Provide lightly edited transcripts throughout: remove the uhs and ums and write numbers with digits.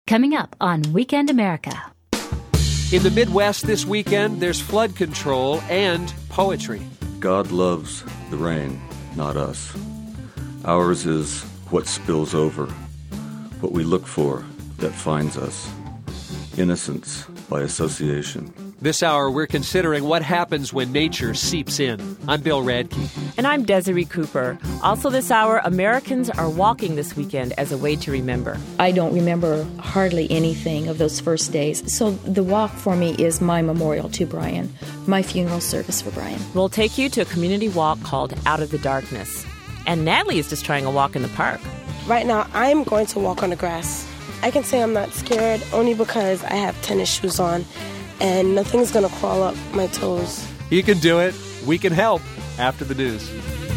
Coming up on Weekend America. In the Midwest this weekend, there's flood control and poetry. God loves the rain, not us. Ours is what spills over, what we look for that finds us. Innocence by association. This hour, we're considering what happens when nature seeps in. I'm Bill Radke. And I'm Desiree Cooper. Also this hour, Americans are walking this weekend as a way to remember. I don't remember hardly anything of those first days. So the walk for me is my memorial to Brian, my funeral service for Brian. We'll take you to a community walk called Out of the Darkness. And Natalie is just trying a walk in the park. Right now, I'm going to walk on the grass. I can say I'm not scared only because I have tennis shoes on. And nothing's going to crawl up my toes. You can do it. We can help after the news.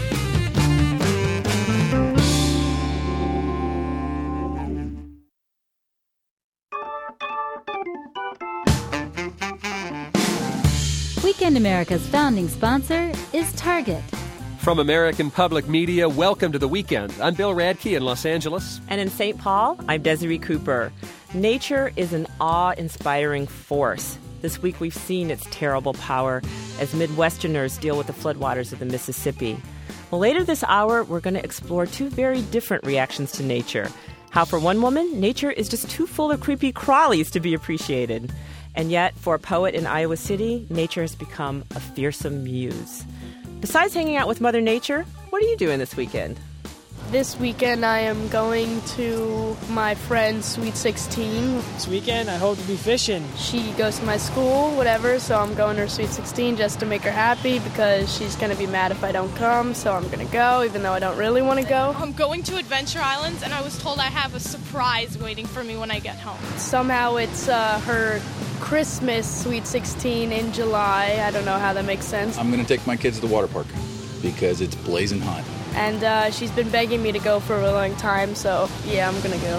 Weekend America's founding sponsor is Target. From American Public Media, welcome to The Weekend. I'm Bill Radke in Los Angeles. And in St. Paul, I'm Desiree Cooper. Nature is an awe-inspiring force. This week we've seen its terrible power as Midwesterners deal with the floodwaters of the Mississippi. Well, later this hour, we're going to explore two very different reactions to nature. How, for one woman, nature is just too full of creepy crawlies to be appreciated. And yet, for a poet in Iowa City, nature has become a fearsome muse. Besides hanging out with Mother Nature, what are you doing this weekend? This weekend I am going to my friend's Sweet 16. This weekend I hope to be fishing. She goes to my school, whatever, so I'm going to her Sweet 16 just to make her happy because she's going to be mad if I don't come, so I'm going to go even though I don't really want to go. I'm going to Adventure Islands and I was told I have a surprise waiting for me when I get home. Somehow it's her Christmas Sweet 16 in July. I don't know how that makes sense. I'm going to take my kids to the water park because it's blazing hot. And she's been begging me to go for a long time, so yeah, I'm going to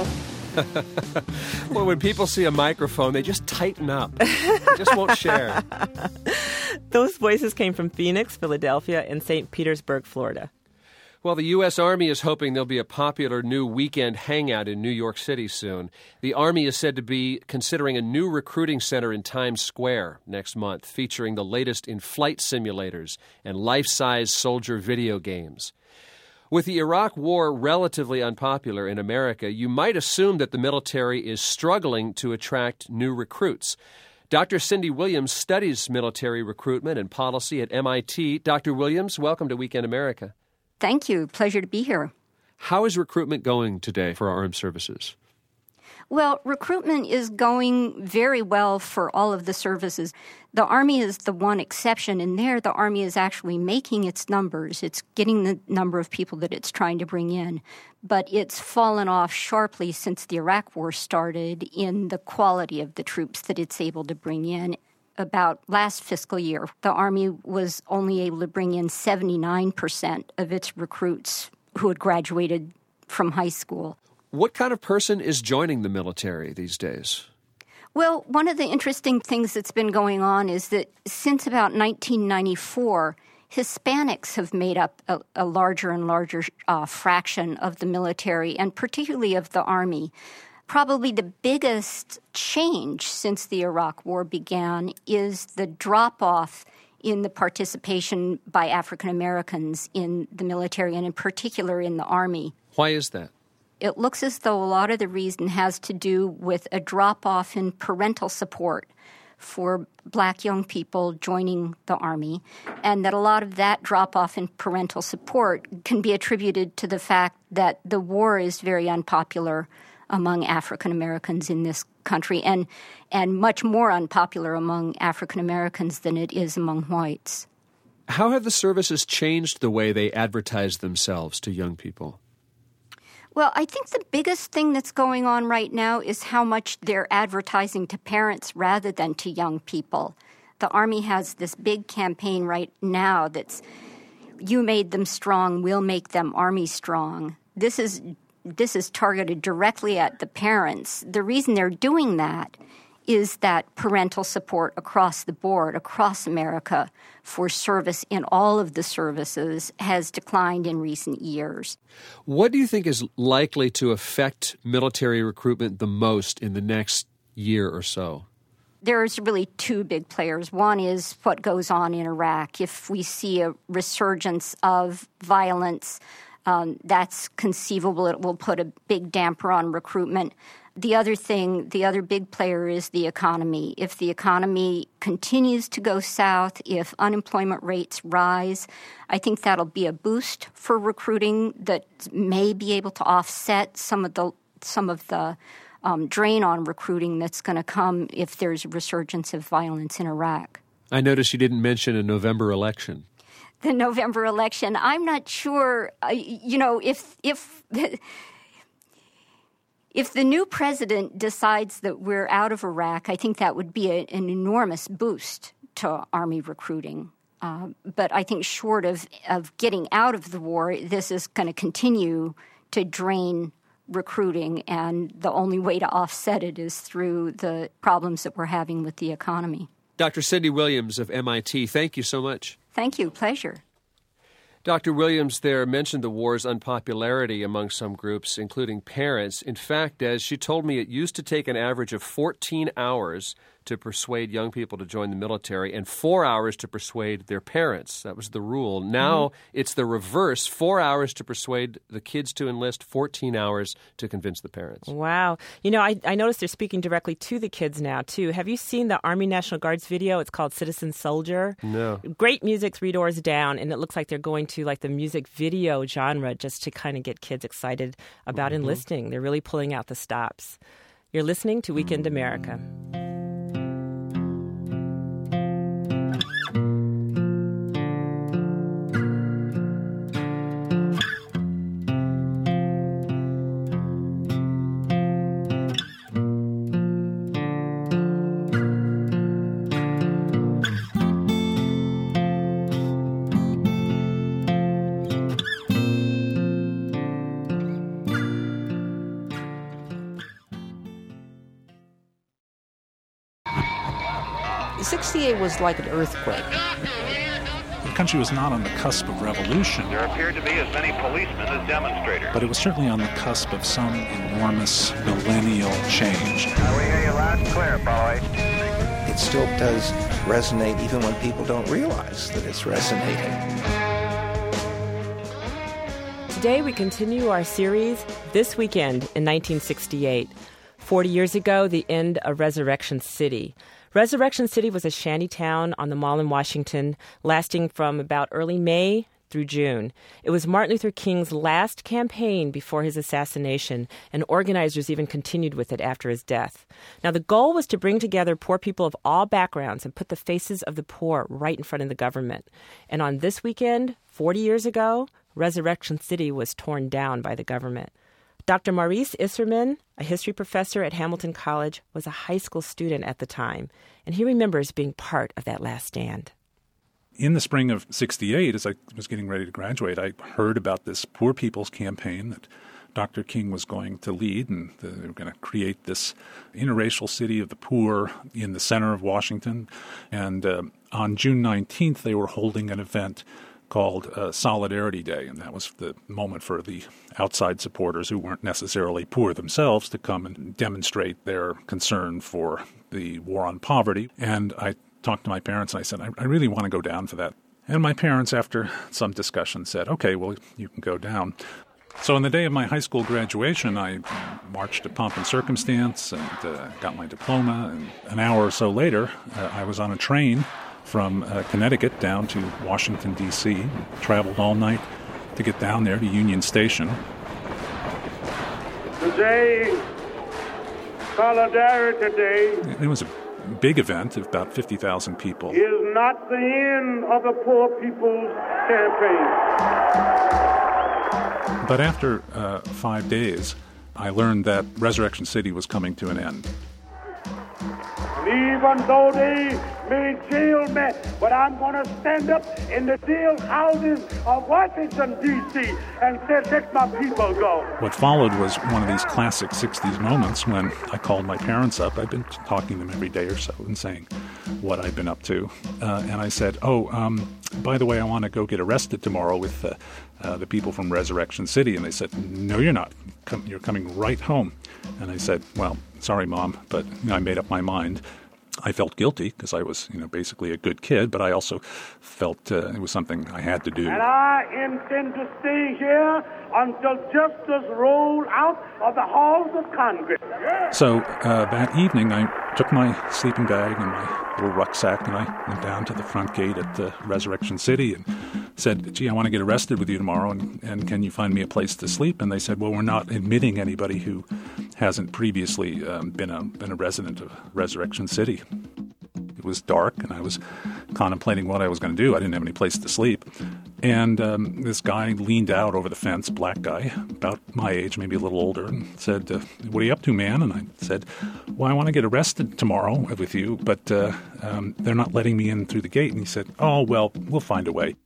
go. Well, when people see a microphone, they just tighten up. They just won't share. Those voices came from Phoenix, Philadelphia, and St. Petersburg, Florida. Well, the U.S. Army is hoping there'll be a popular new weekend hangout in New York City soon. The Army is said to be considering a new recruiting center in Times Square next month, featuring the latest in flight simulators and life-size soldier video games. With the Iraq War relatively unpopular in America, you might assume that the military is struggling to attract new recruits. Dr. Cindy Williams studies military recruitment and policy at MIT. Dr. Williams, welcome to Weekend America. Thank you. Pleasure to be here. How is recruitment going today for our armed services? Well, recruitment is going very well for all of the services. The Army is the one exception, and there the Army is actually making its numbers. It's getting the number of people that it's trying to bring in. But it's fallen off sharply since the Iraq War started in the quality of the troops that it's able to bring in. About last fiscal year, the Army was only able to bring in 79% of its recruits who had graduated from high school. What kind of person is joining the military these days? Well, one of the interesting things that's been going on is that since about 1994, Hispanics have made up a larger and larger fraction of the military, and particularly of the Army. Probably the biggest change since the Iraq War began is the drop-off in the participation by African Americans in the military, and in particular in the Army. Why is that? It looks as though a lot of the reason has to do with a drop-off in parental support for black young people joining the Army, and that a lot of that drop-off in parental support can be attributed to the fact that the war is very unpopular among African Americans in this country, and much more unpopular among African Americans than it is among whites. How have the services changed the way they advertise themselves to young people? Well, I think the biggest thing that's going on right now is how much they're advertising to parents rather than to young people. The Army has this big campaign right now that's, "You made them strong, we'll make them Army strong." This is targeted directly at the parents. The reason they're doing that is that parental support across the board, across America, for service in all of the services has declined in recent years. What do you think is likely to affect military recruitment the most in the next year or so? There's really two big players. One is what goes on in Iraq. If we see a resurgence of violence, that's conceivable. It will put a big damper on recruitment. The other big player is the economy. If the economy continues to go south, if unemployment rates rise, I think that'll be a boost for recruiting that may be able to offset some of the drain on recruiting that's going to come if there's a resurgence of violence in Iraq. I noticed you didn't mention a November election. The November election, I'm not sure, if the new president decides that we're out of Iraq, I think that would be an enormous boost to Army recruiting. But I think short of getting out of the war, this is going to continue to drain recruiting, and the only way to offset it is through the problems that we're having with the economy. Dr. Cindy Williams of MIT, thank you so much. Thank you. Pleasure. Dr. Williams there mentioned the war's unpopularity among some groups, including parents. In fact, as she told me, it used to take an average of 14 hours to persuade young people to join the military and 4 hours to persuade their parents. That was the rule. Now it's the reverse, 4 hours to persuade the kids to enlist, 14 hours to convince the parents. Wow. I noticed they're speaking directly to the kids now, too. Have you seen the Army National Guard's video? It's called Citizen Soldier. No. Great music, 3 doors down, and it looks like they're going to like the music video genre just to kind of get kids excited about enlisting. They're really pulling out the stops. You're listening to Weekend America. '68 was like an earthquake. The country was not on the cusp of revolution. There appeared to be as many policemen as demonstrators. But it was certainly on the cusp of some enormous millennial change. We hear you loud and clear, boy. It still does resonate even when people don't realize that it's resonating. Today we continue our series, This Weekend in 1968. 40 years ago, the end of Resurrection City. Resurrection City was a shanty town on the Mall in Washington, lasting from about early May through June. It was Martin Luther King's last campaign before his assassination, and organizers even continued with it after his death. Now, the goal was to bring together poor people of all backgrounds and put the faces of the poor right in front of the government. And on this weekend, 40 years ago, Resurrection City was torn down by the government. Dr. Maurice Isserman, a history professor at Hamilton College, was a high school student at the time, and he remembers being part of that last stand. In the spring of '68, as I was getting ready to graduate, I heard about this Poor People's Campaign that Dr. King was going to lead, and they were going to create this interracial city of the poor in the center of Washington. And on June 19th, they were holding an event called Solidarity Day, and that was the moment for the outside supporters who weren't necessarily poor themselves to come and demonstrate their concern for the war on poverty. And I talked to my parents, and I said, I really want to go down for that. And my parents, after some discussion, said, okay, well, you can go down. So on the day of my high school graduation, I marched to pomp and circumstance and got my diploma. And an hour or so later, I was on a train from Connecticut down to Washington, D.C., traveled all night to get down there to Union Station. Today, Solidarity Day, it was a big event of about 50,000 people. Is not the end of the Poor People's Campaign. But after 5 days, I learned that Resurrection City was coming to an end. And even though they may jail me, but I'm going to stand up in the jail houses of Washington, D.C. and say, let my people go. What followed was one of these classic 60s moments when I called my parents up. I've been talking to them every day or so and saying what I've been up to. And I said, by the way, I want to go get arrested tomorrow with the people from Resurrection City. And they said, no, you're not. You're coming right home. And I said, well, sorry, Mom, but I made up my mind. I felt guilty because I was, basically a good kid, but I also felt it was something I had to do. And I intend to stay here until justice rolls out of the halls of Congress. So that evening, I took my sleeping bag and my little rucksack, and I went down to the front gate at Resurrection City and said, gee, I want to get arrested with you tomorrow, and can you find me a place to sleep? And they said, well, we're not admitting anybody who hasn't previously been a resident of Resurrection City. It was dark, and I was contemplating what I was going to do. I didn't have any place to sleep. And this guy leaned out over the fence, black guy, about my age, maybe a little older, and said, what are you up to, man? And I said, well, I want to get arrested tomorrow with you, but they're not letting me in through the gate. And he said, oh, well, we'll find a way.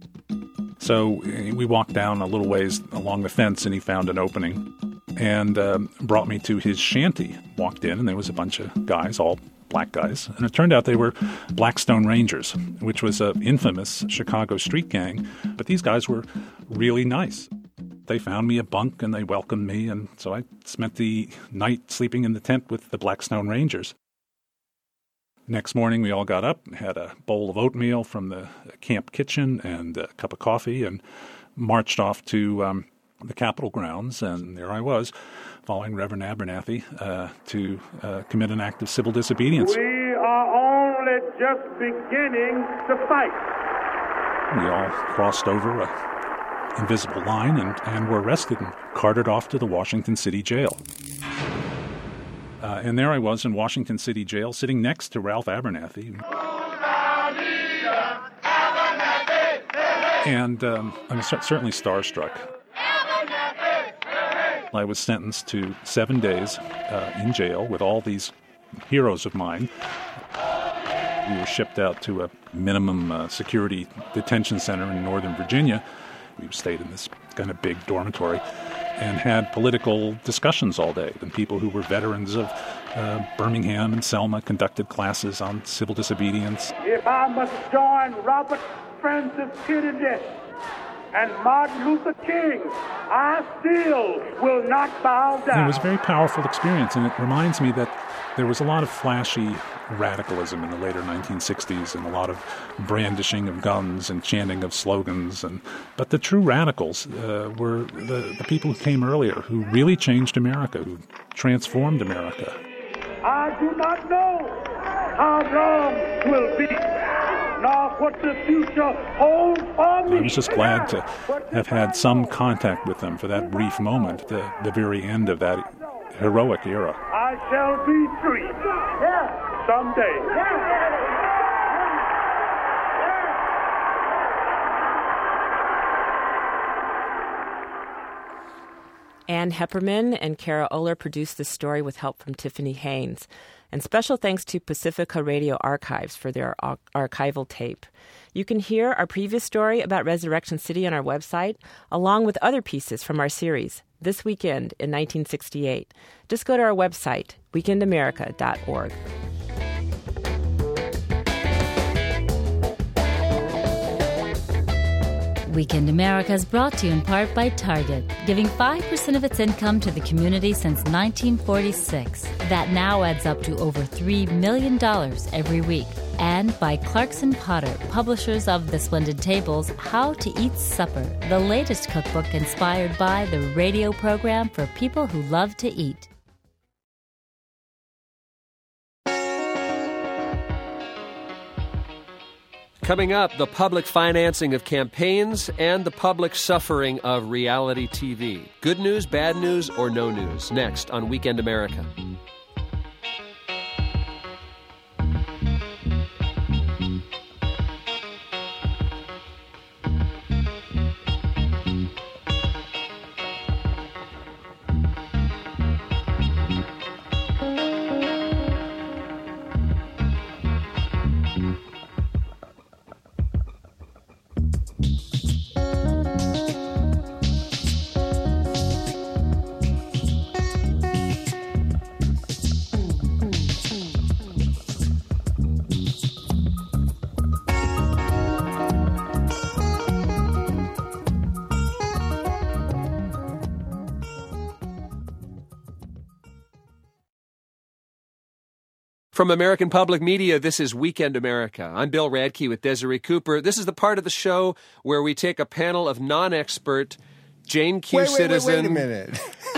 So we walked down a little ways along the fence, and he found an opening and brought me to his shanty. Walked in, and there was a bunch of guys, all black guys. And it turned out they were Blackstone Rangers, which was an infamous Chicago street gang. But these guys were really nice. They found me a bunk, and they welcomed me. And so I spent the night sleeping in the tent with the Blackstone Rangers. Next morning, we all got up, had a bowl of oatmeal from the camp kitchen and a cup of coffee, and marched off to the Capitol grounds. And there I was, following Reverend Abernathy to commit an act of civil disobedience. We are only just beginning to fight. We all crossed over an invisible line and were arrested and carted off to the Washington City jail. And there I was in Washington City jail, sitting next to Ralph Abernathy. And I'm certainly starstruck. I was sentenced to 7 days in jail with all these heroes of mine. We were shipped out to a minimum security detention center in Northern Virginia. We stayed in this kind of big dormitory and had political discussions all day. And people who were veterans of Birmingham and Selma conducted classes on civil disobedience. If I must join Robert Francis Kennedy and Martin Luther King, I still will not bow down. And it was a very powerful experience, and it reminds me that there was a lot of flashy radicalism in the later 1960s and a lot of brandishing of guns and chanting of slogans. But the true radicals were the people who came earlier, who really changed America, who transformed America. I do not know how long will be, nor what the future holds for me. I was just glad to have had some contact with them for that brief moment, the very end of that heroic era. I shall be free someday. Ann Hepperman and Kara Oler produced this story with help from Tiffany Haynes. And special thanks to Pacifica Radio Archives for their archival tape. You can hear our previous story about Resurrection City on our website, along with other pieces from our series, This Weekend in 1968. Just go to our website, weekendamerica.org. Weekend America is brought to you in part by Target, giving 5% of its income to the community since 1946. That now adds up to over $3 million every week. And by Clarkson Potter, publishers of The Splendid Tables, How to Eat Supper, the latest cookbook inspired by the radio program for people who love to eat. Coming up, the public financing of campaigns and the public suffering of reality TV. Good news, bad news, or no news? Next on Weekend America. From American Public Media, this is Weekend America. I'm Bill Radke with Desiree Cooper. This is the part of the show where we take a panel of non-expert Jane Q. citizen. Wait a minute.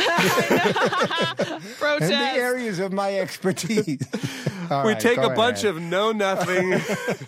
Protest. In the areas of my expertise. We take a bunch of know-nothing,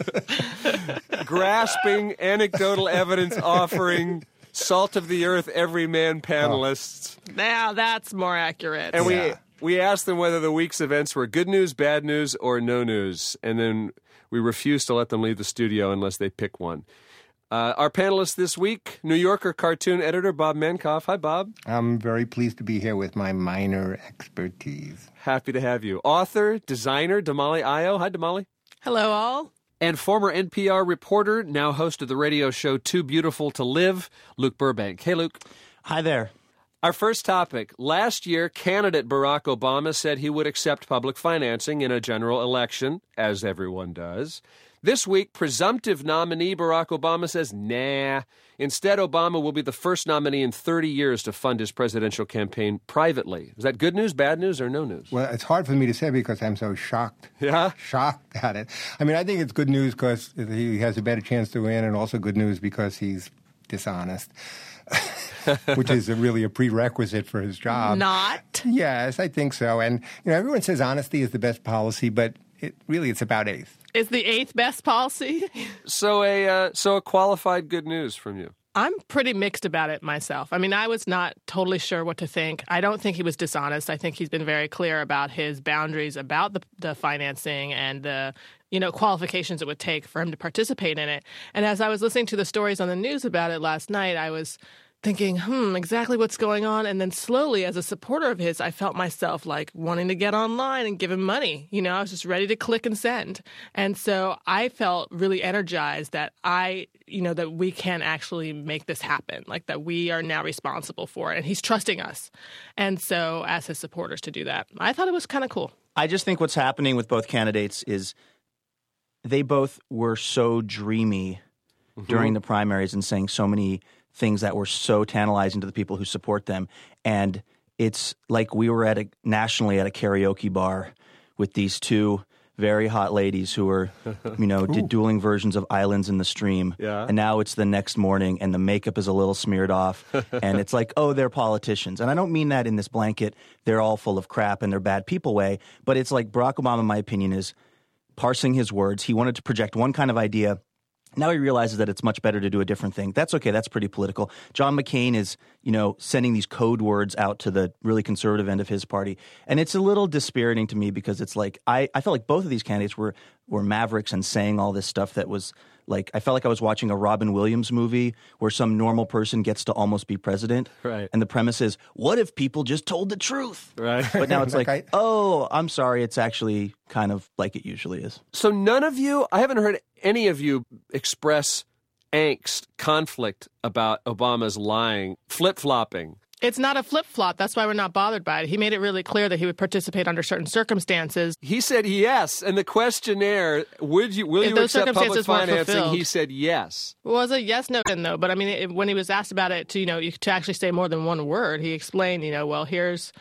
grasping, anecdotal evidence offering, salt-of-the-earth everyman panelists. Now that's more accurate. And we asked them whether the week's events were good news, bad news, or no news. And then we refused to let them leave the studio unless they pick one. Our panelists this week, New Yorker cartoon editor Bob Mankoff. Hi, Bob. I'm very pleased to be here with my minor expertise. Happy to have you. Author, designer, Damali Ayo. Hi, Damali. Hello, all. And former NPR reporter, now host of the radio show Too Beautiful to Live, Luke Burbank. Hey, Luke. Hi there. Our first topic. Last year, candidate Barack Obama said he would accept public financing in a general election, as everyone does. This week, presumptive nominee Barack Obama says, nah. Instead, Obama will be the first nominee in 30 years to fund his presidential campaign privately. Is that good news, bad news, or no news? Well, it's hard for me to say because I'm so shocked. Yeah? Shocked at it. I mean, I think it's good news because he has a better chance to win, and also good news because he's dishonest. Which is really a prerequisite for his job. Not? Yes, I think so. And everyone says honesty is the best policy, but it's about eighth. Is the eighth best policy? So a qualified good news from you. I'm pretty mixed about it myself. I mean, I was not totally sure what to think. I don't think he was dishonest. I think he's been very clear about his boundaries about the financing and the qualifications it would take for him to participate in it. And as I was listening to the stories on the news about it last night, I was thinking, exactly what's going on. And then slowly, as a supporter of his, I felt myself like wanting to get online and give him money. I was just ready to click and send. And so I felt really energized that that we can actually make this happen, like that we are now responsible for it. And he's trusting us. And so as his supporters to do that, I thought it was kind of cool. I just think what's happening with both candidates is they both were so dreamy during the primaries and saying so many things that were so tantalizing to the people who support them. And it's like we were nationally at a karaoke bar with these two very hot ladies who were, did dueling versions of Islands in the Stream. Yeah. And now it's the next morning and the makeup is a little smeared off. And it's like, oh, they're politicians. And I don't mean that in this blanket, they're all full of crap and they're bad people way. But it's like Barack Obama, in my opinion, is parsing his words. He wanted to project one kind of idea. Now he realizes that it's much better to do a different thing. That's okay. That's pretty political. John McCain is, sending these code words out to the really conservative end of his party. And it's a little dispiriting to me because it's like I felt like both of these candidates were mavericks and saying all this stuff that was like I felt like I was watching a Robin Williams movie where some normal person gets to almost be president. Right. And the premise is, what if people just told the truth? Right. But now it's like, oh, I'm sorry. It's actually kind of like it usually is. So none of you, I haven't heard any of you express angst, conflict about Obama's lying, flip-flopping. It's not a flip-flop. That's why we're not bothered by it. He made it really clear that he would participate under certain circumstances. He said yes. And the questionnaire, will you accept public financing? He said yes. It was a yes, no, and no. But I mean, when he was asked about it to actually say more than one word, he explained, well, here's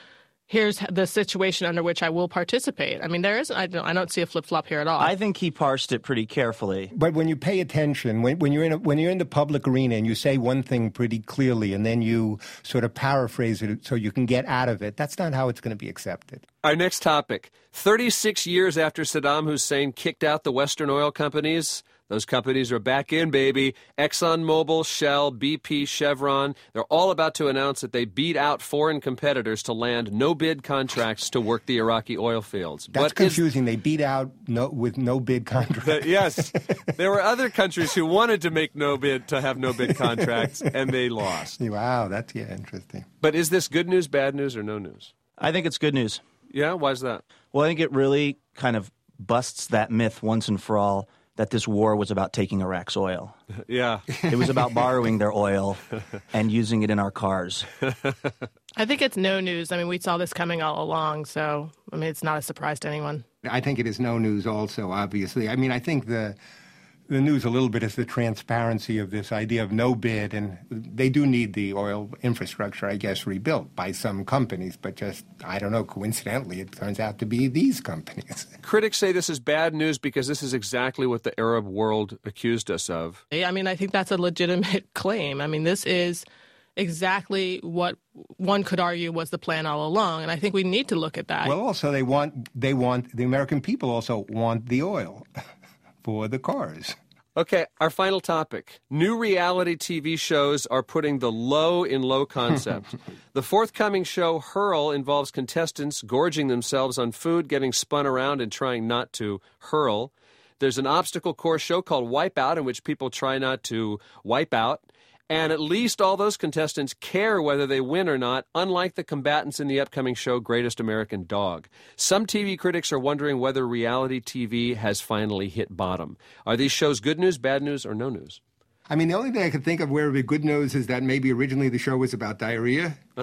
the situation under which I will participate. I mean, I don't see a flip-flop here at all. I think he parsed it pretty carefully. But when you pay attention, when you're in the public arena and you say one thing pretty clearly and then you sort of paraphrase it so you can get out of it, that's not how it's going to be accepted. Our next topic, 36 years after Saddam Hussein kicked out the Western oil companies, those companies are back in, baby. ExxonMobil, Shell, BP, Chevron, they're all about to announce that they beat out foreign competitors to land no-bid contracts to work the Iraqi oil fields. That's confusing. They beat out with no-bid contracts. Yes. There were other countries who wanted to make to have no-bid contracts, and they lost. Wow, that's interesting. But is this good news, bad news, or no news? I think it's good news. Yeah? Why is that? Well, I think it really kind of busts that myth once and for all that this war was about taking Iraq's oil. Yeah. It was about borrowing their oil and using it in our cars. I think it's no news. I mean, we saw this coming all along, so, it's not a surprise to anyone. I think it is no news also, obviously. I mean, I think the the news a little bit is the transparency of this idea of no bid, and they do need the oil infrastructure, I guess, rebuilt by some companies, but just, I don't know, coincidentally, it turns out to be these companies. Critics say this is bad news because this is exactly what the Arab world accused us of. I mean, I think that's a legitimate claim. I mean, this is exactly what one could argue was the plan all along, and I think we need to look at that. Well, also, the American people also want the oil for the cars. Okay, our final topic. New reality TV shows are putting the low in low concept. The forthcoming show, Hurl, involves contestants gorging themselves on food, getting spun around, and trying not to hurl. There's an obstacle course show called Wipeout, in which people try not to wipe out. And at least all those contestants care whether they win or not, unlike the combatants in the upcoming show Greatest American Dog. Some TV critics are wondering whether reality TV has finally hit bottom. Are these shows good news, bad news, or no news? I mean, the only thing I could think of where it would be good news is that maybe originally the show was about diarrhea. And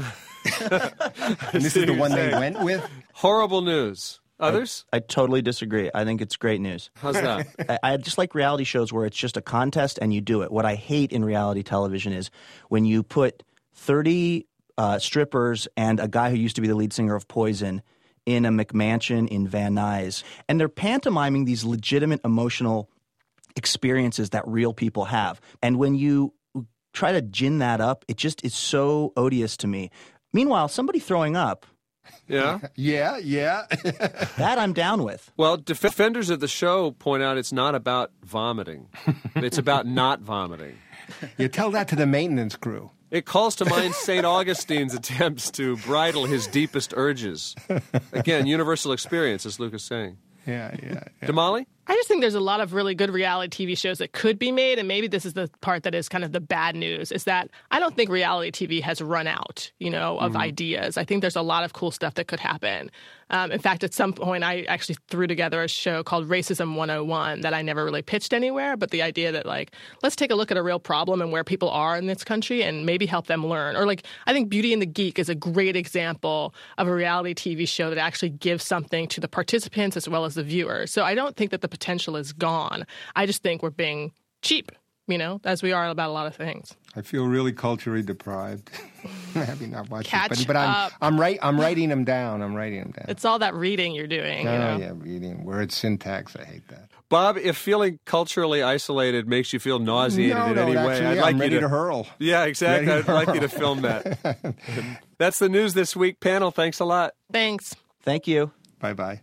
this is the one they went with. Horrible news. Others? I totally disagree. I think it's great news. How's that? I just like reality shows where it's just a contest and you do it. What I hate in reality television is when you put 30 strippers and a guy who used to be the lead singer of Poison in a McMansion in Van Nuys, and they're pantomiming these legitimate emotional experiences that real people have. And when you try to gin that up, it just is so odious to me. Meanwhile, somebody throwing up, yeah? Yeah. that I'm down with. Well, defenders of the show point out it's not about vomiting. It's about not vomiting. You tell that to the maintenance crew. It calls to mind St. Augustine's attempts to bridle his deepest urges. Again, universal experience, as Luke is saying. Yeah. Damali? I just think there's a lot of really good reality TV shows that could be made, and maybe this is the part that is kind of the bad news, is that I don't think reality TV has run out, of ideas. I think there's a lot of cool stuff that could happen. In fact, at some point, I actually threw together a show called Racism 101 that I never really pitched anywhere, but the idea that, let's take a look at a real problem and where people are in this country and maybe help them learn. Or, I think Beauty and the Geek is a great example of a reality TV show that actually gives something to the participants as well as the viewers. So I don't think that the potential is gone. I just think we're being cheap, as we are about a lot of things. I feel really culturally deprived. Having not watched it, but I'm writing them down. It's all that reading you're doing. Yeah, reading word syntax. I hate that. Bob, if feeling culturally isolated makes you feel nauseated in any way, I'd like you to hurl. Yeah, exactly. I'd like you to film that. That's the news this week. Panel, thanks a lot. Thanks. Thank you. Bye-bye.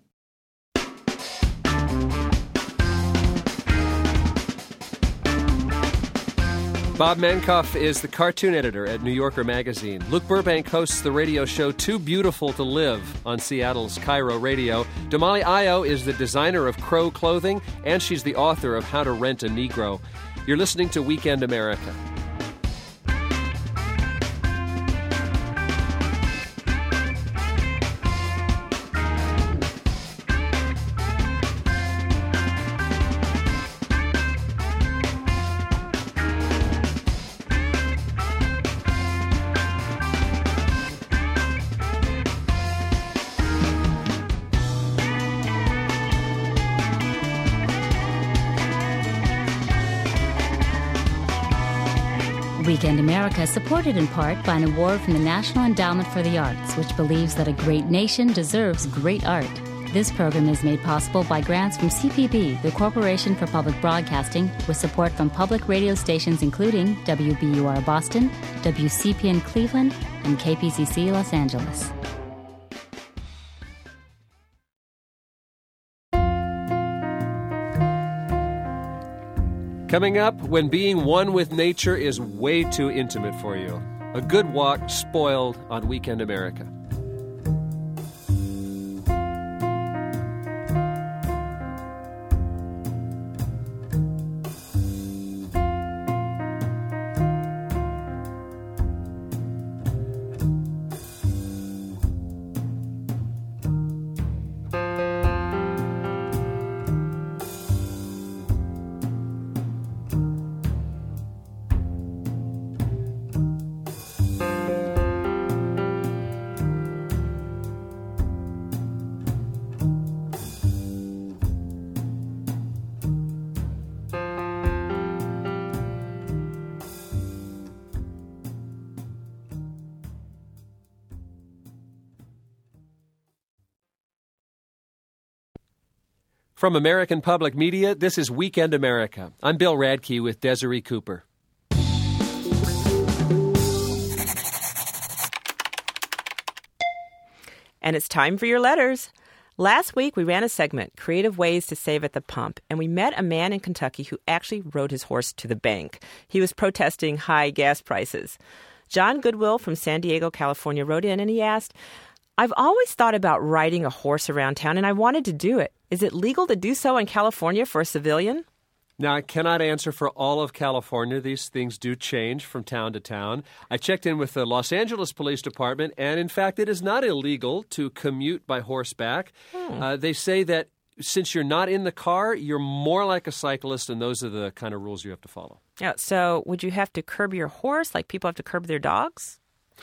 Bob Mankoff is the cartoon editor at New Yorker magazine. Luke Burbank hosts the radio show Too Beautiful to Live on Seattle's Cairo Radio. Damali Ayo is the designer of Crow clothing, and she's the author of How to Rent a Negro. You're listening to Weekend America. Weekend America is supported in part by an award from the National Endowment for the Arts, which believes that a great nation deserves great art. This program is made possible by grants from CPB, the Corporation for Public Broadcasting, with support from public radio stations including WBUR Boston, WCPN Cleveland, and KPCC Los Angeles. Coming up, when being one with nature is way too intimate for you. A good walk spoiled on Weekend America. From American Public Media, this is Weekend America. I'm Bill Radke with Desiree Cooper. And it's time for your letters. Last week, we ran a segment, Creative Ways to Save at the Pump, and we met a man in Kentucky who actually rode his horse to the bank. He was protesting high gas prices. John Goodwill from San Diego, California, wrote in and he asked, I've always thought about riding a horse around town, and I wanted to do it. Is it legal to do so in California for a civilian? Now, I cannot answer for all of California. These things do change from town to town. I checked in with the Los Angeles Police Department, and in fact, it is not illegal to commute by horseback. They say that since you're not in the car, you're more like a cyclist, and those are the kind of rules you have to follow. Yeah, so would you have to curb your horse like people have to curb their dogs?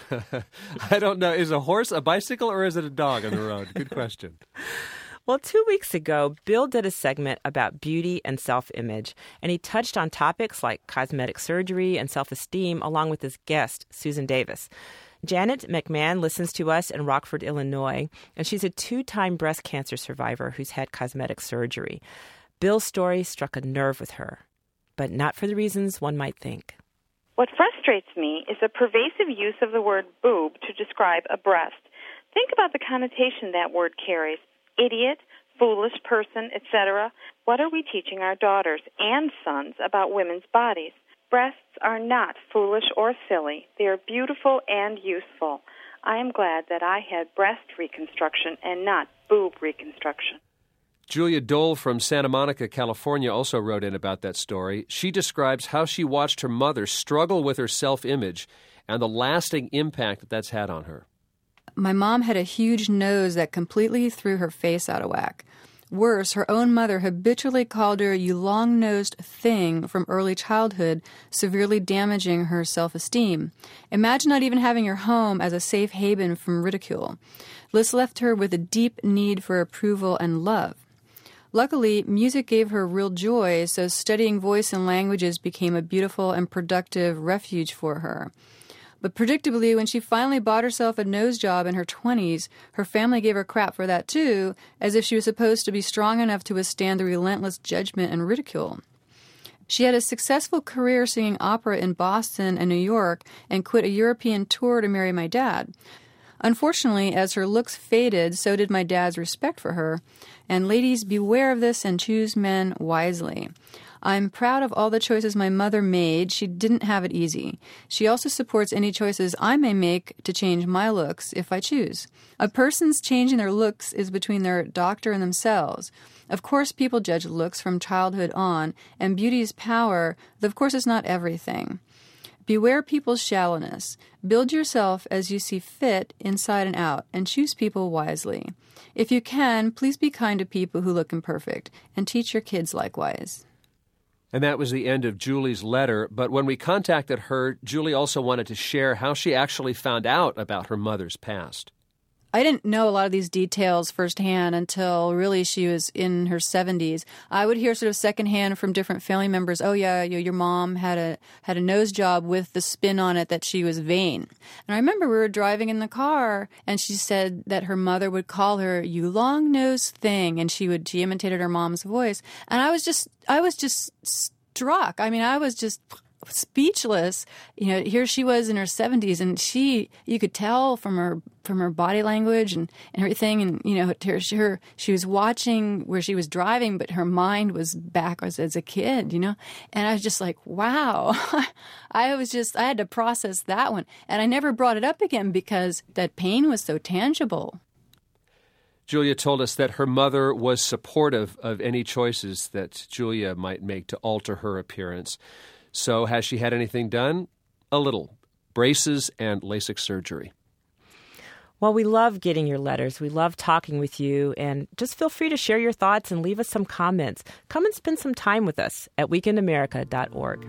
I don't know. Is a horse a bicycle or is it a dog on the road? Good question. Well, 2 weeks ago, Bill did a segment about beauty and self-image, and he touched on topics like cosmetic surgery and self-esteem along with his guest, Susan Davis. Janet McMahon listens to us in Rockford, Illinois, and she's a 2-time breast cancer survivor who's had cosmetic surgery. Bill's story struck a nerve with her, but not for the reasons one might think. What frustrates me is the pervasive use of the word boob to describe a breast. Think about the connotation that word carries. Idiot, foolish person, etc. What are we teaching our daughters and sons about women's bodies? Breasts are not foolish or silly. They are beautiful and useful. I am glad that I had breast reconstruction and not boob reconstruction. Julia Dole from Santa Monica, California, also wrote in about that story. She describes how she watched her mother struggle with her self-image and the lasting impact that that's had on her. My mom had a huge nose that completely threw her face out of whack. Worse, her own mother habitually called her "you long-nosed thing" from early childhood, severely damaging her self-esteem. Imagine not even having your home as a safe haven from ridicule. This left her with a deep need for approval and love. Luckily, music gave her real joy, so studying voice and languages became a beautiful and productive refuge for her. But predictably, when she finally bought herself a nose job in her 20s, her family gave her crap for that too, as if she was supposed to be strong enough to withstand the relentless judgment and ridicule. She had a successful career singing opera in Boston and New York and quit a European tour to marry my dad. Unfortunately, as her looks faded, so did my dad's respect for her. And ladies, beware of this and choose men wisely. I'm proud of all the choices my mother made. She didn't have it easy. She also supports any choices I may make to change my looks if I choose. A person's changing their looks is between their doctor and themselves. Of course, people judge looks from childhood on, and beauty is power, though of course it's not everything. Beware people's shallowness. Build yourself as you see fit, inside and out, and choose people wisely. If you can, please be kind to people who look imperfect, and teach your kids likewise. And that was the end of Julie's letter. But when we contacted her, Julie also wanted to share how she actually found out about her mother's past. I didn't know a lot of these details firsthand until really she was in her 70s. I would hear sort of secondhand from different family members, oh yeah, your mom had a nose job with the spin on it that she was vain. And I remember we were driving in the car and she said that her mother would call her, "you long-nosed thing," and she imitated her mom's voice. And I was just struck. I mean, I was just speechless. You know, here she was in her 70s, and you could tell from her body language and everything, and you know, she was watching where she was driving, but her mind was back as a kid, you know. And I was just like, wow. I had to process that one, and I never brought it up again because that pain was so tangible. Julia told us that her mother was supportive of any choices that Julia might make to alter her appearance. So has she had anything done? A little. Braces and LASIK surgery. Well, we love getting your letters. We love talking with you. And just feel free to share your thoughts and leave us some comments. Come and spend some time with us at weekendamerica.org.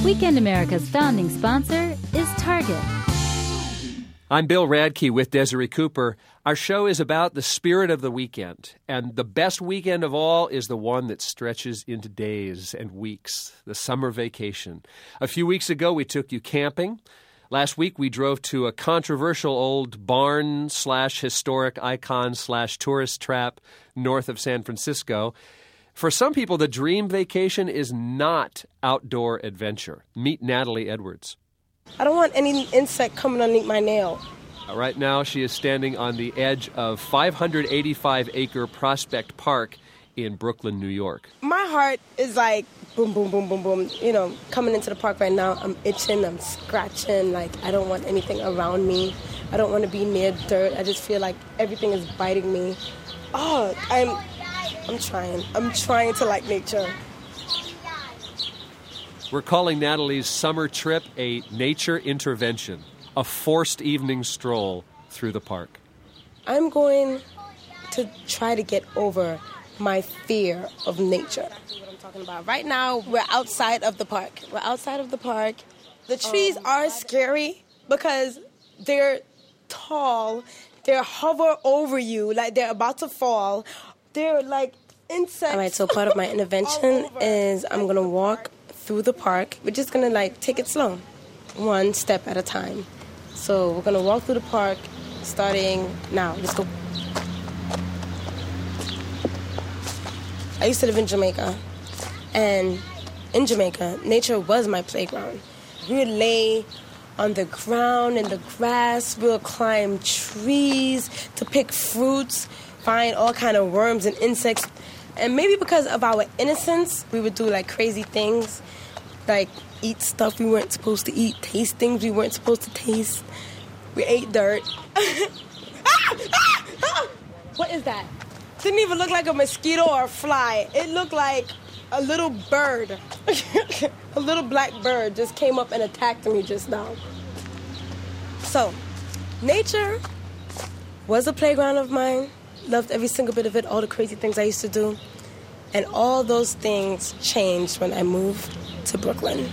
Weekend America's founding sponsor is Target. I'm Bill Radke with Desiree Cooper. Our show is about the spirit of the weekend, and the best weekend of all is the one that stretches into days and weeks, the summer vacation. A few weeks ago, we took you camping. Last week, we drove to a controversial old barn/historic icon/tourist trap north of San Francisco. For some people, the dream vacation is not outdoor adventure. Meet Natalie Edwards. I don't want any insect coming underneath my nail. Right now, she is standing on the edge of 585-acre Prospect Park in Brooklyn, New York. My heart is like boom, boom, boom, boom, boom. You know, coming into the park right now, I'm itching, I'm scratching. Like, I don't want anything around me. I don't want to be near dirt. I just feel like everything is biting me. Oh, I'm trying. I'm trying to like nature. We're calling Natalie's summer trip a nature intervention, a forced evening stroll through the park. I'm going to try to get over my fear of nature. What I'm talking about. Right now, we're outside of the park. We're outside of the park. The trees are scary because they're tall. They hover over you like they're about to fall. They're like insects. All right, so part of my intervention is I'm going to walk through the park. We're just going to take it slow, one step at a time. So we're going to walk through the park starting now. Let's go. I used to live in Jamaica, and in Jamaica, nature was my playground. We would lay on the ground in the grass. We would climb trees to pick fruits, find all kind of worms and insects. And maybe because of our innocence, we would do crazy things, like eat stuff we weren't supposed to eat, taste things we weren't supposed to taste. We ate dirt. What is that? Didn't even look like a mosquito or a fly. It looked like a little bird. A little black bird just came up and attacked me just now. So, nature was a playground of mine. Loved every single bit of it, all the crazy things I used to do. And all those things changed when I moved to Brooklyn.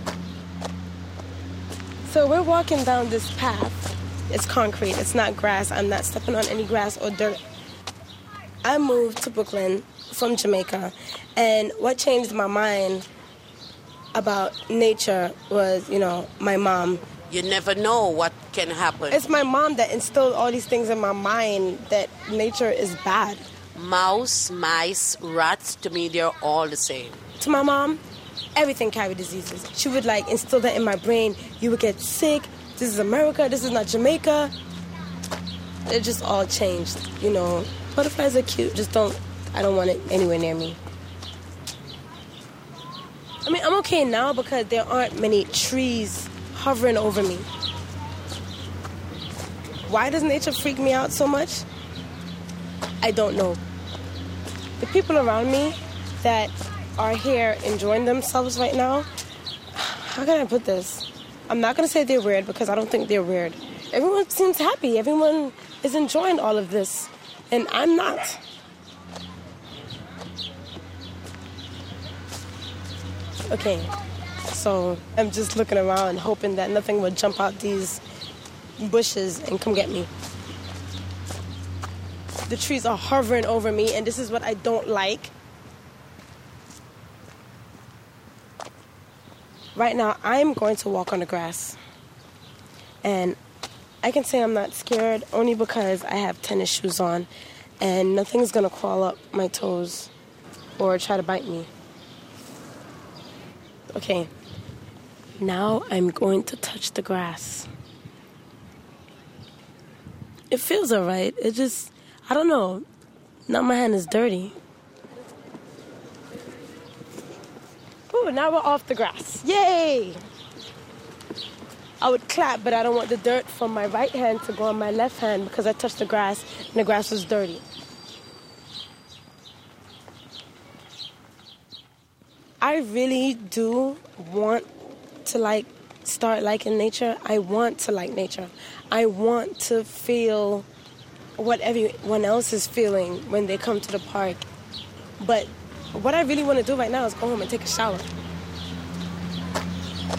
So we're walking down this path. It's concrete, it's not grass. I'm not stepping on any grass or dirt. I moved to Brooklyn from Jamaica, and what changed my mind about nature was, my mom. You never know what can happen. It's my mom that instilled all these things in my mind that nature is bad. Mouse, mice, rats, to me, they're all the same. To my mom, everything carried diseases. She would instill that in my brain. You would get sick. This is America. This is not Jamaica. It just all changed, Butterflies are cute. I don't want it anywhere near me. I mean, I'm okay now because there aren't many trees hovering over me. Why does nature freak me out so much? I don't know. The people around me that are here enjoying themselves right now, how can I put this? I'm not going to say they're weird because I don't think they're weird. Everyone seems happy. Everyone is enjoying all of this. And I'm not. Okay, so I'm just looking around hoping that nothing would jump out these bushes and come get me. The trees are hovering over me, and this is what I don't like. Right now, I'm going to walk on the grass. And I can say I'm not scared only because I have tennis shoes on and nothing's going to crawl up my toes or try to bite me. Okay, now I'm going to touch the grass. It feels all right. It just, I don't know. Now my hand is dirty. Ooh, now we're off the grass. Yay! I would clap, but I don't want the dirt from my right hand to go on my left hand because I touched the grass and the grass was dirty. I really do want to start liking nature. I want to like nature. I want to feel what everyone else is feeling when they come to the park. But what I really want to do right now is go home and take a shower.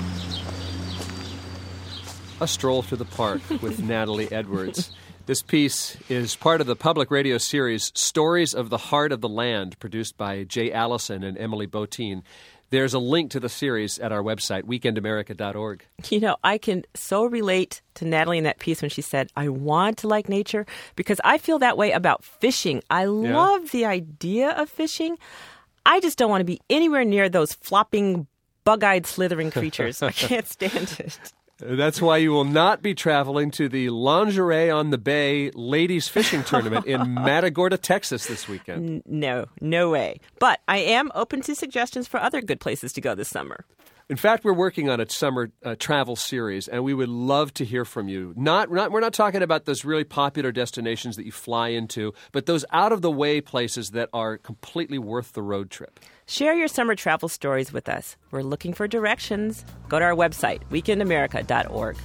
A Stroll Through the Park with Natalie Edwards. This piece is part of the public radio series Stories of the Heart of the Land, produced by Jay Allison and Emily Botein. There's a link to the series at our website, weekendamerica.org. You know, I can so relate to Natalie in that piece when she said, I want to like nature, because I feel that way about fishing. I love the idea of fishing. I just don't want to be anywhere near those flopping, bug-eyed, slithering creatures. I can't stand it. That's why you will not be traveling to the Lingerie on the Bay ladies fishing tournament in Matagorda, Texas this weekend. No way. But I am open to suggestions for other good places to go this summer. In fact, we're working on a summer travel series, and we would love to hear from you. We're not talking about those really popular destinations that you fly into, but those out-of-the-way places that are completely worth the road trip. Share your summer travel stories with us. We're looking for directions. Go to our website, weekendamerica.org.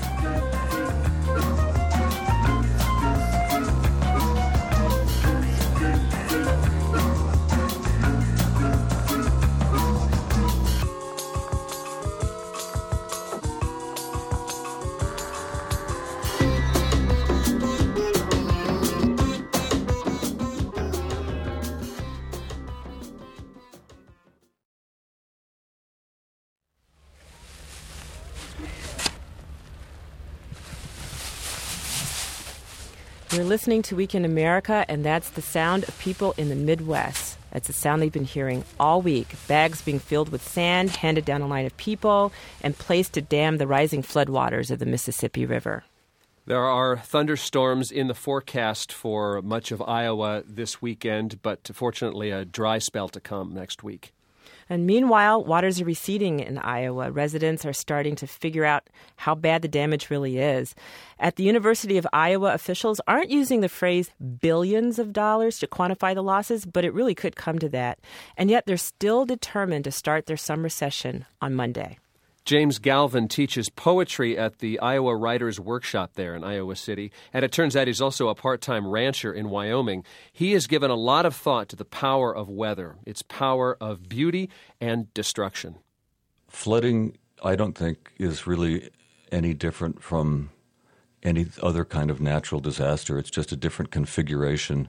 You're listening to Weekend America, and that's the sound of people in the Midwest. That's the sound they've been hearing all week. Bags being filled with sand, handed down a line of people, and placed to dam the rising floodwaters of the Mississippi River. There are thunderstorms in the forecast for much of Iowa this weekend, but fortunately a dry spell to come next week. And meanwhile, waters are receding in Iowa. Residents are starting to figure out how bad the damage really is. At the University of Iowa, officials aren't using the phrase billions of dollars to quantify the losses, but it really could come to that. And yet they're still determined to start their summer session on Monday. James Galvin teaches poetry at the Iowa Writers' Workshop there in Iowa City, and it turns out he's also a part-time rancher in Wyoming. He has given a lot of thought to the power of weather, its power of beauty and destruction. Flooding, I don't think, is really any different from any other kind of natural disaster. It's just a different configuration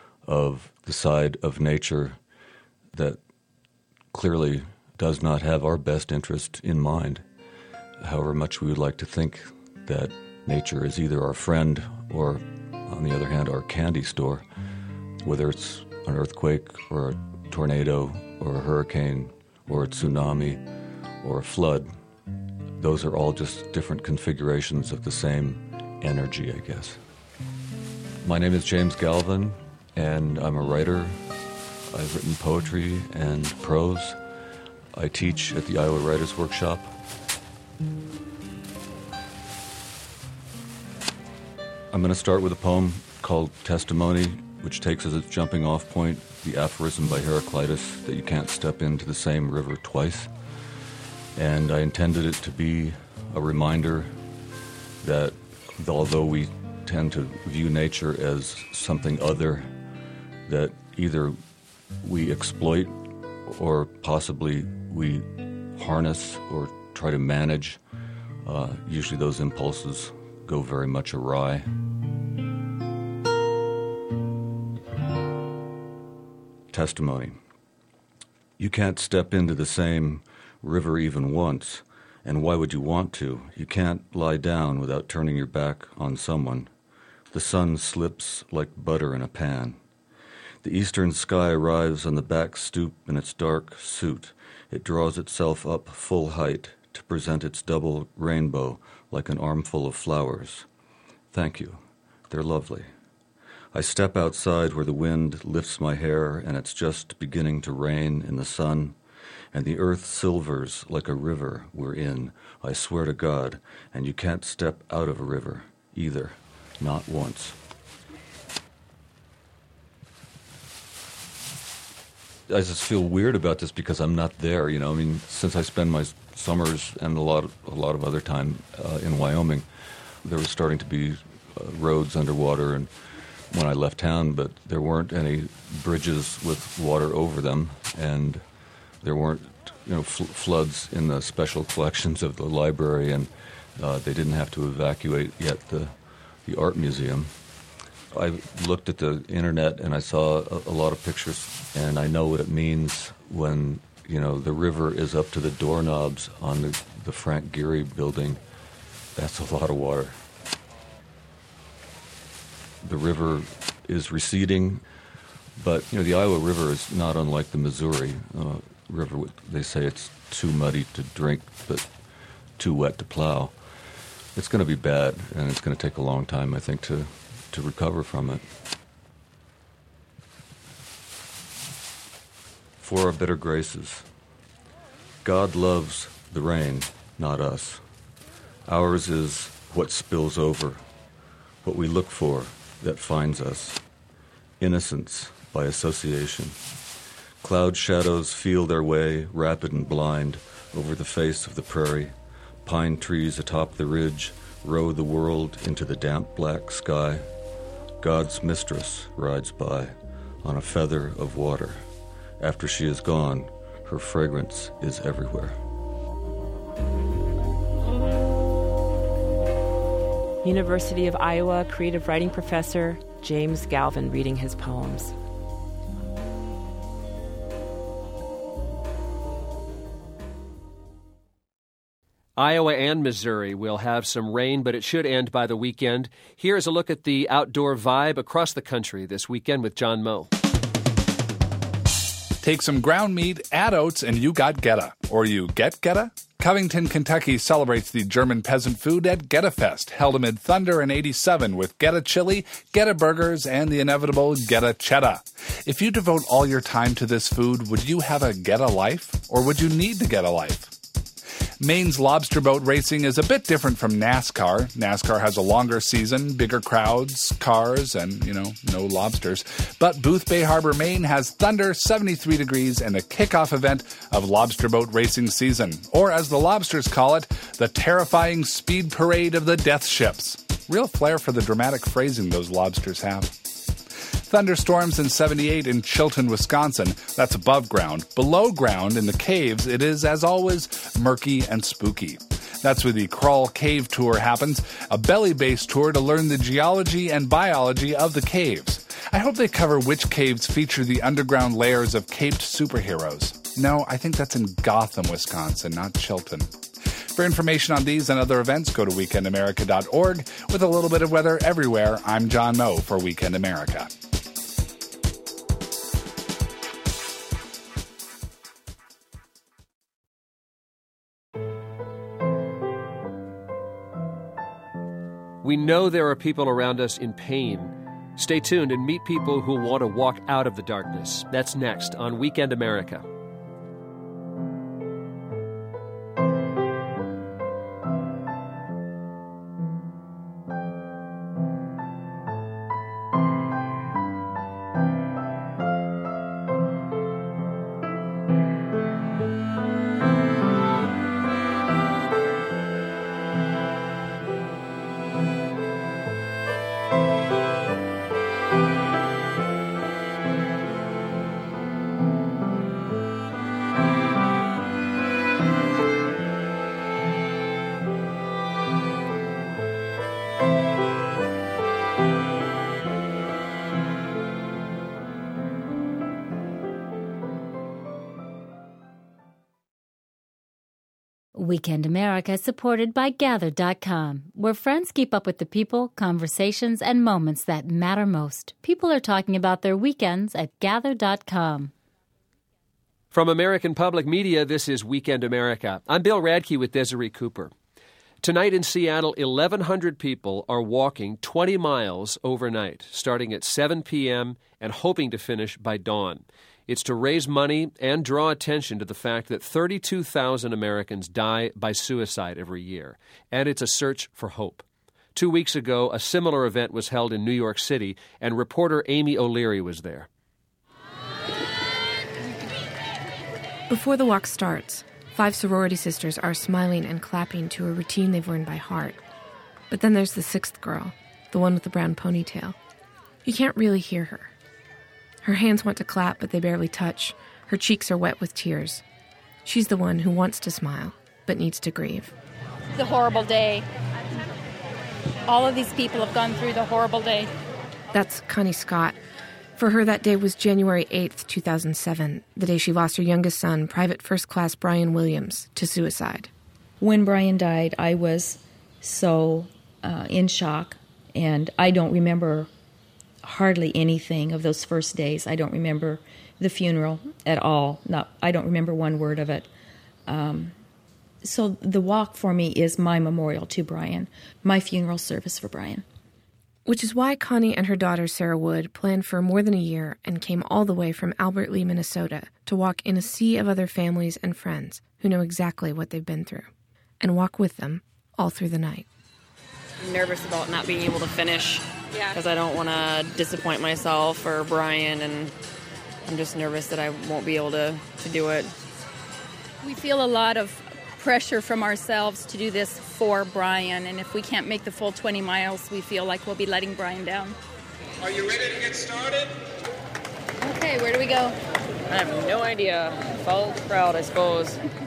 of the side of nature that clearly does not have our best interest in mind, however much we would like to think that nature is either our friend or, on the other hand, our candy store, whether it's an earthquake or a tornado or a hurricane or a tsunami or a flood. Those are all just different configurations of the same energy, I guess. My name is James Galvin, and I'm a writer. I've written poetry and prose. I teach at the Iowa Writers' Workshop. I'm going to start with a poem called Testimony, which takes as its jumping off point the aphorism by Heraclitus that you can't step into the same river twice. And I intended it to be a reminder that although we tend to view nature as something other, that either we exploit or possibly we harness or try to manage, usually those impulses go very much awry. Testimony. You can't step into the same river even once, and why would you want to? You can't lie down without turning your back on someone. The sun slips like butter in a pan. The eastern sky arrives on the back stoop in its dark suit. It draws itself up full height to present its double rainbow like an armful of flowers. Thank you. They're lovely. I step outside where the wind lifts my hair and it's just beginning to rain in the sun, and the earth silvers like a river we're in, I swear to God, and you can't step out of a river either, not once. I just feel weird about this because I'm not there, you know. I mean, since I spend my summers and a lot of other time in Wyoming, there was starting to be roads underwater, and when I left town, but there weren't any bridges with water over them, and there weren't, floods in the special collections of the library, and They didn't have to evacuate yet the art museum. I looked at the internet and I saw a lot of pictures, and I know what it means when, the river is up to the doorknobs on the Frank Gehry building. That's a lot of water. The river is receding, but, the Iowa River is not unlike the Missouri River. They say it's too muddy to drink, but too wet to plow. It's going to be bad, and it's going to take a long time, I think, to recover from it. For our better graces. God loves the rain, not us. Ours is what spills over, what we look for that finds us. Innocence by association. Cloud shadows feel their way, rapid and blind, over the face of the prairie. Pine trees atop the ridge row the world into the damp black sky. God's mistress rides by on a feather of water. After she is gone, her fragrance is everywhere. University of Iowa creative writing professor James Galvin reading his poems. Iowa and Missouri will have some rain, but it should end by the weekend. Here is a look at the outdoor vibe across the country this weekend with John Moe. Take some ground meat, add oats, and you got Geta. Or you get Geta? Covington, Kentucky celebrates the German peasant food at Geta Fest, held amid thunder in '87 with Geta chili, Geta burgers, and the inevitable Geta cheddar. If you devote all your time to this food, would you have a Geta life? Or would you need to get a life? Maine's lobster boat racing is a bit different from NASCAR. NASCAR has a longer season, bigger crowds, cars, and, no lobsters. But Booth Bay Harbor, Maine has thunder, 73 degrees, and the kickoff event of lobster boat racing season. Or, as the lobsters call it, the terrifying speed parade of the death ships. Real flair for the dramatic phrasing those lobsters have. Thunderstorms in 78 in Chilton, Wisconsin. That's above ground. Below ground, in the caves, it is, as always, murky and spooky. That's where the Crawl Cave Tour happens, a belly-based tour to learn the geology and biology of the caves. I hope they cover which caves feature the underground layers of caped superheroes. No, I think that's in Gotham, Wisconsin, not Chilton. For information on these and other events, go to weekendamerica.org. With a little bit of weather everywhere, I'm John Moe for Weekend America. We know there are people around us in pain. Stay tuned and meet people who want to walk out of the darkness. That's next on Weekend America. Weekend America is supported by Gather.com, where friends keep up with the people, conversations, and moments that matter most. People are talking about their weekends at Gather.com. From American Public Media, this is Weekend America. I'm Bill Radke with Desiree Cooper. Tonight in Seattle, 1,100 people are walking 20 miles overnight, starting at 7 p.m. and hoping to finish by dawn. It's to raise money and draw attention to the fact that 32,000 Americans die by suicide every year, and it's a search for hope. 2 weeks ago, a similar event was held in New York City, and reporter Amy O'Leary was there. Before the walk starts, 5 sorority sisters are smiling and clapping to a routine they've learned by heart. But then there's the 6th girl, the one with the brown ponytail. You can't really hear her. Her hands want to clap, but they barely touch. Her cheeks are wet with tears. She's the one who wants to smile, but needs to grieve. the horrible day. All of these people have gone through the horrible day. That's Connie Scott. For her, that day was January 8th, 2007, the day she lost her youngest son, Private First Class Brian Williams, to suicide. When Brian died, I was so in shock, and I don't remember hardly anything of those first days. I don't remember the funeral at all. I don't remember one word of it. So the walk for me is my memorial to Brian, my funeral service for Brian. Which is why Connie and her daughter, Sarah Wood, planned for more than a year and came all the way from Albert Lea, Minnesota, to walk in a sea of other families and friends who know exactly what they've been through, and walk with them all through the night. I'm nervous about not being able to finish because I don't want to disappoint myself or Brian, and I'm just nervous that I won't be able to do it. We feel a lot of pressure from ourselves to do this for Brian, and if we can't make the full 20 miles, we feel like we'll be letting Brian down. Are you ready to get started? Okay, where do we go? I have no idea. Follow the crowd, I suppose. Oh,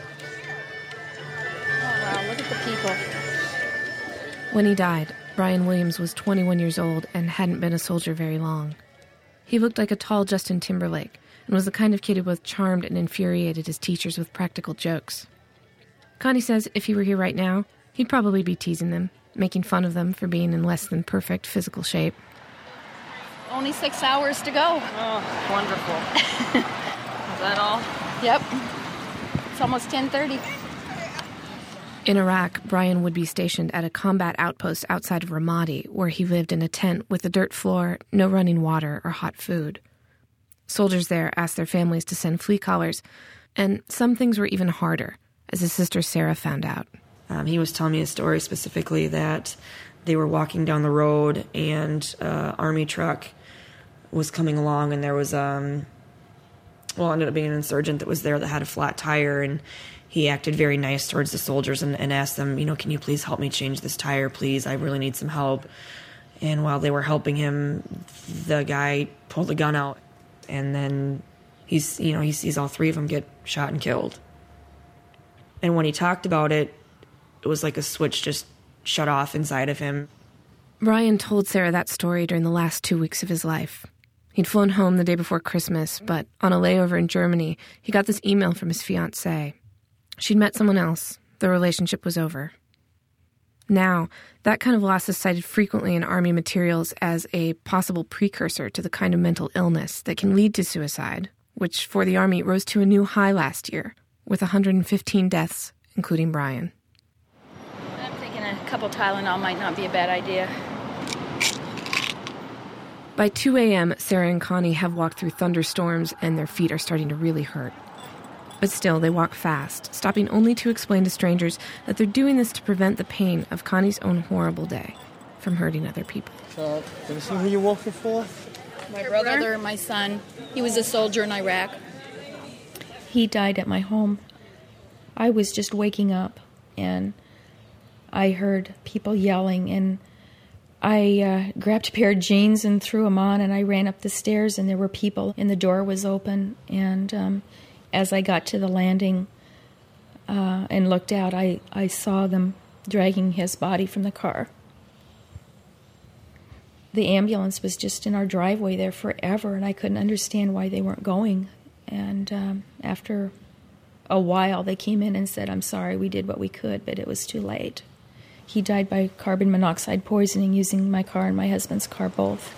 wow, look at the people. When he died, Brian Williams was 21 years old and hadn't been a soldier very long. He looked like a tall Justin Timberlake and was the kind of kid who both charmed and infuriated his teachers with practical jokes. Connie says if he were here right now, he'd probably be teasing them, making fun of them for being in less than perfect physical shape. Only 6 hours to go. Oh, wonderful. Is that all? Yep. It's almost 10:30. In Iraq, Brian would be stationed at a combat outpost outside of Ramadi, where he lived in a tent with a dirt floor, no running water or hot food. Soldiers there asked their families to send flea collars, and some things were even harder, as his sister Sarah found out. He was telling me a story specifically that they were walking down the road and an army truck was coming along, and there was, ended up being an insurgent that was there that had a flat tire, and he acted very nice towards the soldiers and asked them, can you please help me change this tire, please? I really need some help. And while they were helping him, the guy pulled a gun out, and then he sees all three of them get shot and killed. And when he talked about it, it was like a switch just shut off inside of him. Brian told Sarah that story during the last 2 weeks of his life. He'd flown home the day before Christmas, but on a layover in Germany, he got this email from his fiancée. She'd met someone else. The relationship was over. Now, that kind of loss is cited frequently in Army materials as a possible precursor to the kind of mental illness that can lead to suicide, which for the Army rose to a new high last year, with 115 deaths, including Brian. I'm thinking a couple Tylenol might not be a bad idea. By 2 a.m., Sarah and Connie have walked through thunderstorms and their feet are starting to really hurt. But still, they walk fast, stopping only to explain to strangers that they're doing this to prevent the pain of Connie's own horrible day from hurting other people. So, can you see who you're walking for? My brother, my son. He was a soldier in Iraq. He died at my home. I was just waking up, and I heard people yelling, and I grabbed a pair of jeans and threw them on, and I ran up the stairs, and there were people, and the door was open, and as I got to the landing and looked out, I saw them dragging his body from the car. The ambulance was just in our driveway there forever, and I couldn't understand why they weren't going. And after a while, they came in and said, "I'm sorry, we did what we could, but it was too late." He died by carbon monoxide poisoning using my car and my husband's car both.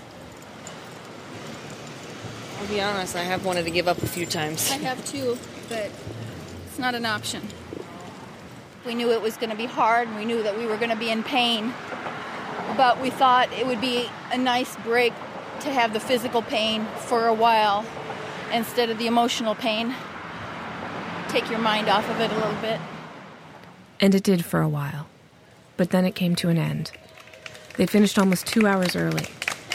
I'll be honest, I have wanted to give up a few times. I have too, but it's not an option. We knew it was going to be hard, and we knew that we were going to be in pain. But we thought it would be a nice break to have the physical pain for a while instead of the emotional pain. Take your mind off of it a little bit. And it did for a while. But then it came to an end. They finished almost 2 hours early.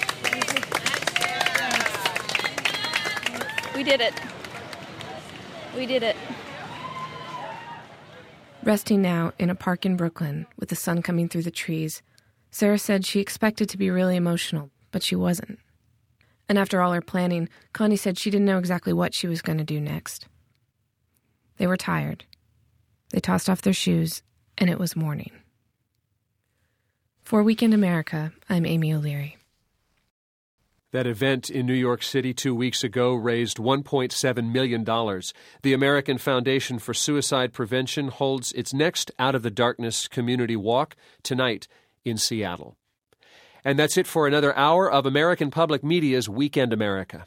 We did it. We did it. Resting now in a park in Brooklyn with the sun coming through the trees, Sarah said she expected to be really emotional, but she wasn't. And after all her planning, Connie said she didn't know exactly what she was going to do next. They were tired. They tossed off their shoes and it was morning. For Weekend America, I'm Amy O'Leary. That event in New York City 2 weeks ago raised $1.7 million. The American Foundation for Suicide Prevention holds its next Out of the Darkness community walk tonight in Seattle. And that's it for another hour of American Public Media's Weekend America.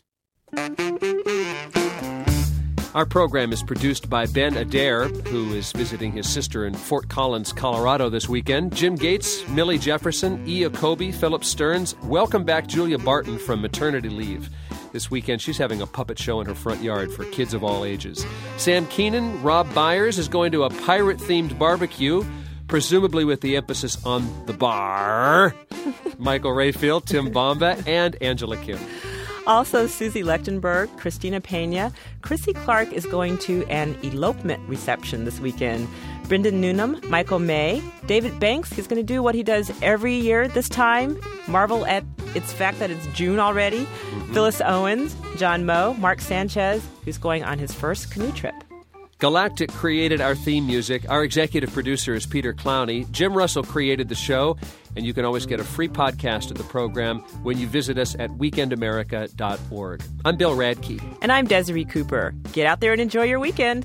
Our program is produced by Ben Adair, who is visiting his sister in Fort Collins, Colorado this weekend. Jim Gates, Millie Jefferson, E. Okobi, Philip Stearns. Welcome back Julia Barton from maternity leave. This weekend, she's having a puppet show in her front yard for kids of all ages. Sam Keenan, Rob Byers is going to a pirate-themed barbecue, presumably with the emphasis on the bar. Michael Rayfield, Tim Bomba, and Angela Kim. Also, Susie Lechtenberg, Christina Pena, Chrissy Clark is going to an elopement reception this weekend. Brendan Newnham, Michael May, David Banks, he's going to do what he does every year this time. Marvel at its fact that it's June already. Phyllis Owens, John Moe, Mark Sanchez, who's going on his first canoe trip. Galactic created our theme music. Our executive producer is Peter Clowney. Jim Russell created the show, and you can always get a free podcast of the program when you visit us at weekendamerica.org. I'm Bill Radke. And I'm Desiree Cooper. Get out there and enjoy your weekend.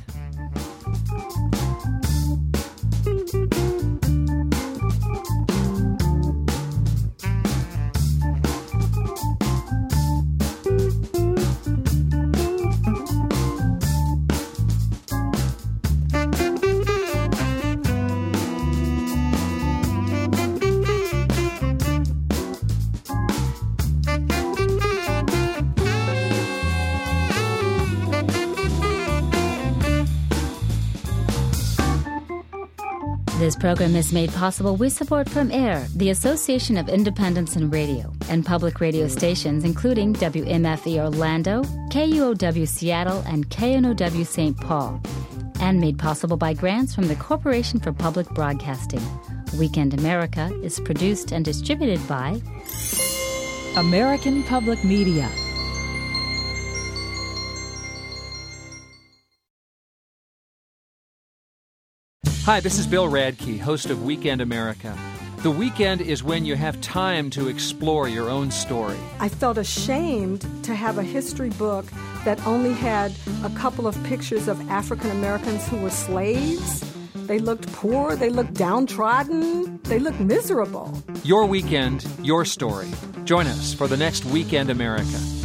This program is made possible with support from AIR, the Association of Independents in Radio, and public radio stations including WMFE Orlando, KUOW Seattle, and KNOW St. Paul, and made possible by grants from the Corporation for Public Broadcasting. Weekend America is produced and distributed by American Public Media. Hi, this is Bill Radke, host of Weekend America. The weekend is when you have time to explore your own story. I felt ashamed to have a history book that only had a couple of pictures of African Americans who were slaves. They looked poor, they looked downtrodden, they looked miserable. Your weekend, your story. Join us for the next Weekend America.